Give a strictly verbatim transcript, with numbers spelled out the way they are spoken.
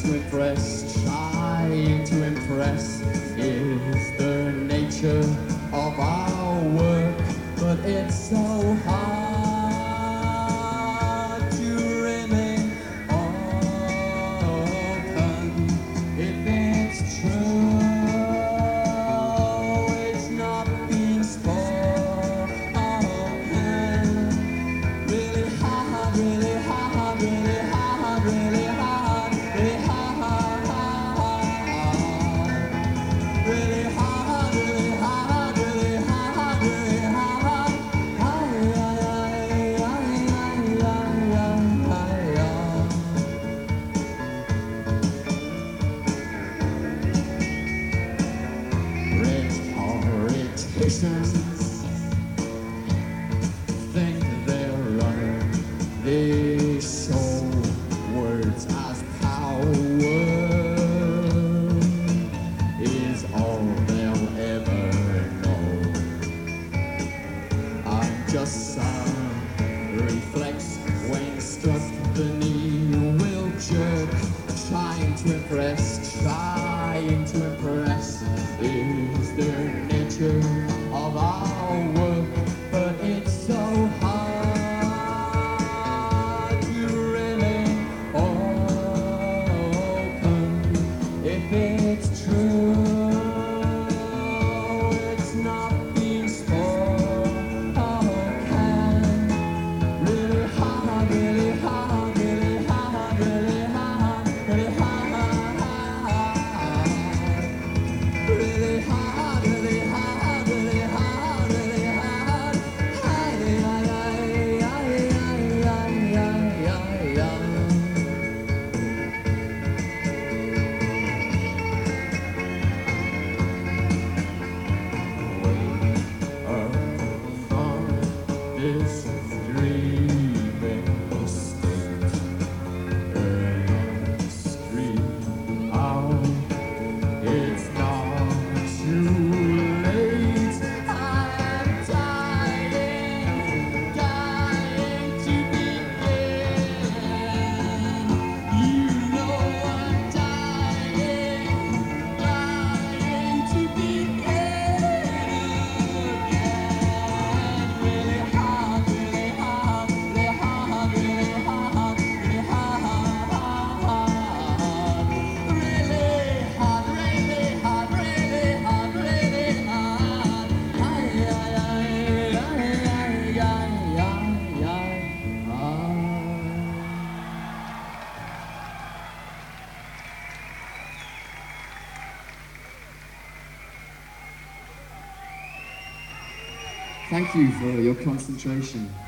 to impress, trying to impress is the nature of our work, but it's so hard to remain open if it's true. It's not being spoken, really hard, really hard, really hard, really hard, really hard, really hard, really hard, really hard, really hard. Rhetoricians think they're running, they show words as power is all they'll ever know. I'm just some reflex when struck, the knee will jerk, trying to impress, trying to impress is the nature of our work, but it's so hard to remain open if it's true. It's not being spoken, really hard, really hard, really hard, really hard, really hard, really hard, really hard, really hard, really hard. Ay, ay, ay, ay, ay, ay, ay, ay. Upon this dreaming state, early street out, it's not too late. I'm dying, dying to begin. You know I'm dying, dying to begin again. Really hard, really hard, really hard, really hard, really hard, really hard, really hard, really hard, really hard. Ay, ay, ay, ay, ay, ay, ay, ay. Thank you for your concentration.